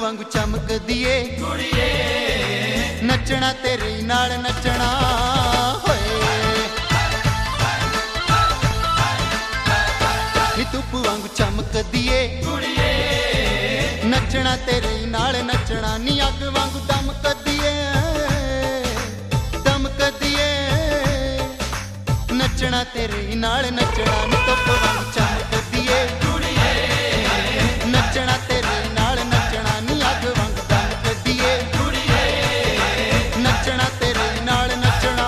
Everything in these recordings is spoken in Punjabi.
ਵਾਂਗੂ ਚਮਕਦੀ ਏ ਕੁੜੀਏ, ਨੱਚਣਾ ਤੇਰੇ ਨਾਲ ਨੱਚਣਾ ਹੋਏ। ਨੀ ਧੁੱਪ ਵਾਂਗੂ ਚਮਕਦੀ ਏ ਕੁੜੀਏ, ਨੱਚਣਾ ਤੇਰੇ ਨਾਲ ਨੱਚਣਾ। ਨੀ ਅੱਗ ਵਾਂਗੂ ਦਮਕਦੀ ਏ ਦਮਕਦੀ ਏ, ਨੱਚਣਾ ਤੇਰੇ ਨਾਲ ਨੱਚਣਾ। ਨੀ ਧੁੱਪ ਵਾਂਗੂ ਚਮਕਦੀ ਏ ਕੁੜੀਏ, ਨੱਚਣਾ ਤੇਰੇ ਨਾਲ ਨੱਚਣਾ। ਨੀ ਅੱਗ ਵਾਂਗੂ ਦਮਕਦੀ ਏ ਕੁੜੀਏ, ਨੱਚਣਾ ਤੇਰੇ ਨਾਲ ਨੱਚਣਾ।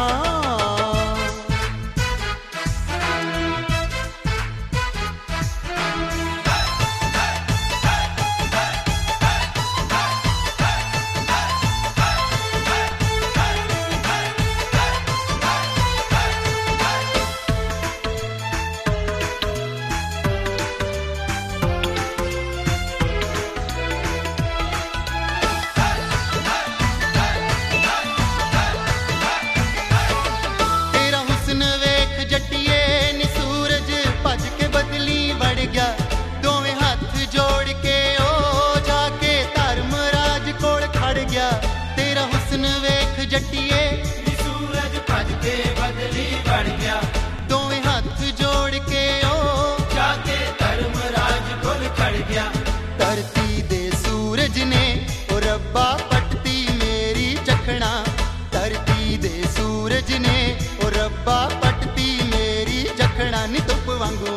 ਦੋਵੇਂ ਹੱਥ ਜੋੜ ਕੇ ਉਹ ਜਾ ਕੇ ਧਰਮਰਾਜ ਕੋਲ ਖੜ ਗਿਆ। ਤੇਰਾ ਹੁਸਨ ਵੇਖ ਜੱਟੀਏ, ਨੀ ਸੂਰਜ ਭੱਜ ਕੇ ਬਦਲੀ ਵੜ ਗਿਆ। ਦੋਵੇਂ ਹੱਥ ਜੋੜ ਕੇ ਉਹ ਜਾ ਕੇ ਧਰਮਰਾਜ ਕੋਲ ਖੜ ਗਿਆ। ਧਰਤੀ ਦੇ ਸੂਰਜ ਨੇ ਉਹ ਰੱਬਾ ਪੱਟਤੀ ਮੇਰੀ ਜਖਣਾ। ਧਰਤੀ ਦੇ ਸੂਰਜ ਨੇ ਉਹ ਰੱਬਾ ਪੱਟਤੀ ਮੇਰੀ ਜਖਣਾ। ਨੀ ਧੁੱਪ ਵਾਂਗੂ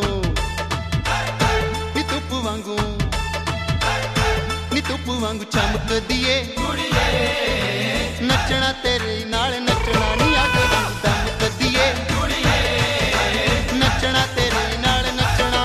ਨੀ ਧੁੱਪ ਵਾਂਗੂ ਚਮਕਦੀ ਏ ਕੁੜੀਏ, ਨੱਚਣਾ ਤੇਰੇ ਨਾਲ ਨੱਚਣਾ। ਨੀ ਅੱਗ ਵਾਂਗੂ ਦਮਕਦੀ ਏ ਕੁੜੀਏ, ਨੱਚਣਾ ਤੇਰੇ ਨਾਲ ਨੱਚਣਾ।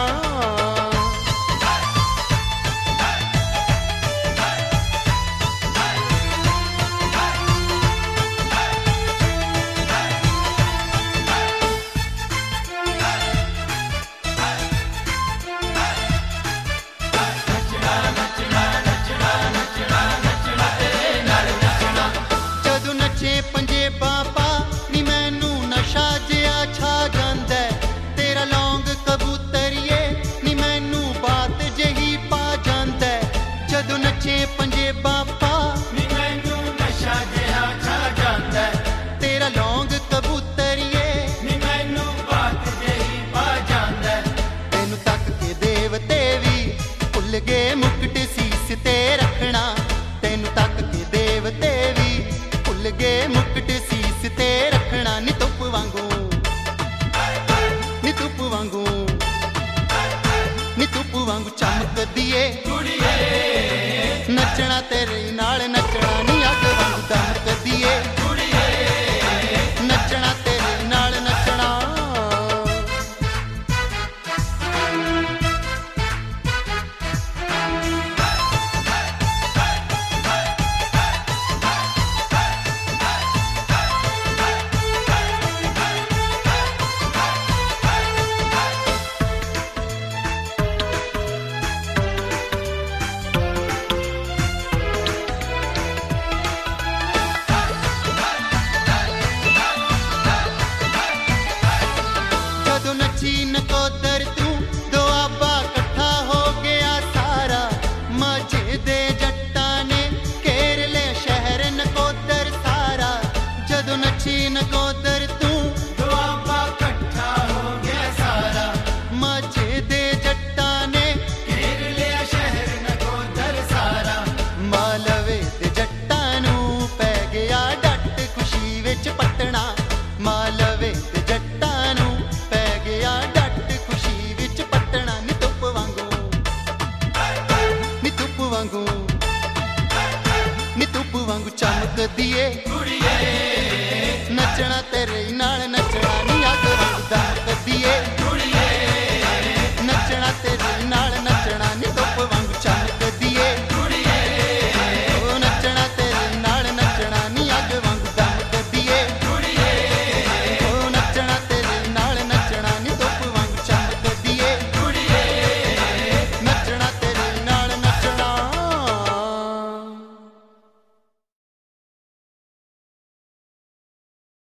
ਪੰਜੇਬਾਂ ਪਾ ਨੀ ਮੈਨੂੰ ਨਸ਼ਾ ਜਿਹਾ ਛਾ ਜਾਂਦਾ। ਤੇਰਾ ਲੌਂਗ ਕਬੂਤਰੀਏ ਨੀ ਮੈਨੂੰ ਬਾਤ ਜਿਹੀ ਪਾ ਜਾਂਦਾ। ਜਦੋਂ ਨੱਚੇ ਪੰਜੇਬਾਂ ਪਾ ਨੀ ਮੈਨੂੰ ਨਸ਼ਾ ਜਿਹਾ ਛਾ ਜਾਂਦਾ। ਤੇਰਾ ਲੌਂਗ ਕਬੂਤਰੀਏ ਨੀ ਮੈਨੂੰ ਬਾਤ ਜਿਹੀ ਪਾ ਜਾਂਦਾ। ਤੈਨੂੰ ਤੱਕ ਕੇ ਦੇਵਤੇ ਵੀ ਭੁੱਲ ਗਏ ਮੁਕਟ ਸੀਸ ਤੇ ਰੱਖਣਾ। ਤੈਨੂੰ ਤੱਕ ਕੇ ਦੇਵਤੇ ਵੀ ਭੁੱਲ ਗਏ ਮੁਕਟ ਸੀਸ ਤੇ ਰੱਖਣਾ। ਨੀ ਧੁੱਪ ਵਾਂਗੂ ਨੀ ਧੁੱਪ ਵਾਂਗੂ ਨੀ ਧੁੱਪ ਵਾਂਗੂ ਚਮਕਦੀ ਏ ਕੁੜੀਏ, ਨੱਚਣਾ ਤੇਰੇ ਨਾਲ ਨੱਚਣਾ। ਨੀ ਅੱਗ ਵਾਂਗੂ ਦਮਕਦੀ ਏ ਕੁੜੀਏ, ਨੱਚਣਾ ਤੇਰੇ ਨਾਲ ਨੱਚਣਾ। ਨਕੋਦਰ ਤੂੰ ਦੁਆਬਾ ਇਕੱਠਾ ਹੋ ਗਿਆ ਸਾਰਾ। ਮਾਝੇ ਦੇ ਜੱਟਾਂ ਨੇ ਘੇਰ ਲਿਆ ਸ਼ਹਿਰ ਨਕੋਦਰ ਸਾਰਾ। ਜਦੋਂ ਨੱਚੀ ਨਕੋਦਰ ਤੂੰ ਦੁਆਬਾ ਇਕੱਠਾ ਹੋ ਗਿਆ ਸਾਰਾ। ਮਾਝੇ ਦੇ ਜੱਟਾਂ ਨੇ ਘੇਰ ਲਿਆ ਸ਼ਹਿਰ ਨਕੋਦਰ ਸਾਰਾ। ਮਾਲਵੇ ਦੇ ਜੱਟਾਂ ਨੂੰ ਪੈ ਗਿਆ ਡੱਟ ਖੁਸ਼ੀ ਵਿੱਚ ਪੱਟਣਾ। ਮਾਲਵੇ ਦੇ ਜੱਟਾਂ ਨੂੰ ਪੈ ਗਿਆ ਡੱਟ ਖੁਸ਼ੀ ਵਿੱਚ ਪੱਟਣਾ। ਨੀ ਧੁੱਪ ਵਾਂਗੂ ਨੀ ਧੁੱਪ ਵਾਂਗੂ ਨੀ ਧੁੱਪ ਵਾਂਗੂ ਚਮਕਦੀ ਏ ਕੁੜੀਏ, ਨੱਚਣਾ ਤੇਰੇ ਨਾਲ ਨੱਚਣਾ। ਨੀ ਅੱਗ ਵਾਂਗੂ ਦਮਕਦੀ ਏ ਕੁੜੀਏ, ਨੱਚਣਾ ਤੇਰੇ ਨਾਲ